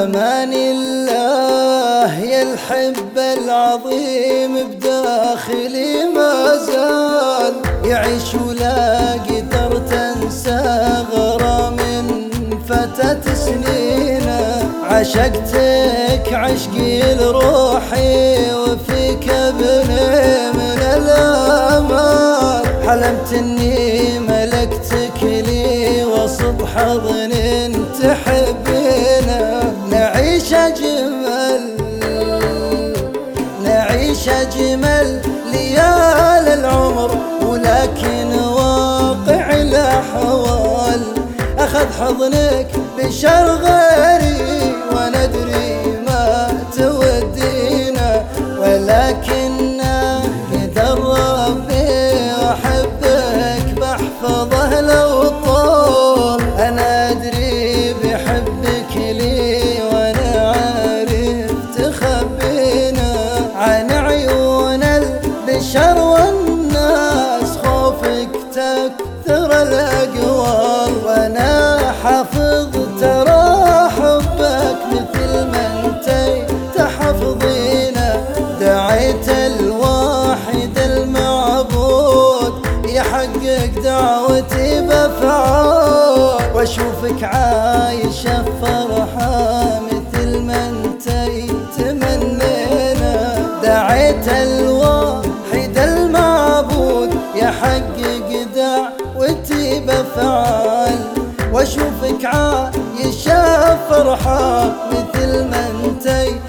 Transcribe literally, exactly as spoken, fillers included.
أمان الله يا الحب العظيم بداخلي ما زال يعيش ولا قدر تنسى غرام فتت سنينه. عشقتك عشقي لروحي وفيك ابني من الآمال. حلمت اني ملكتك لي وسط حضن تحبينه. نعيش اجمل نعيش اجمل ليالي العمر ولكن واقع الاحوال اخذ حضنك بشر غيري وندري ما تودينا. ولكن قدر ربي واحبك بحفظه لو طول. انا ادري بحبك لي وانا عارف تخبينا عن عيون البشر والناس. خوفك تكثر الاقوال وانا حافظ ترى حبك مثل ما انتي تحفظينه. دعيت الواحد المعبود يحقق دعوتي بفعال واشوفك عايشة فرحة مثل ما انتي تمنينا. دعيت الواحد المعبود يحقق دعوتي بفعال واشوفك عايشة فرحة مثل ما انتي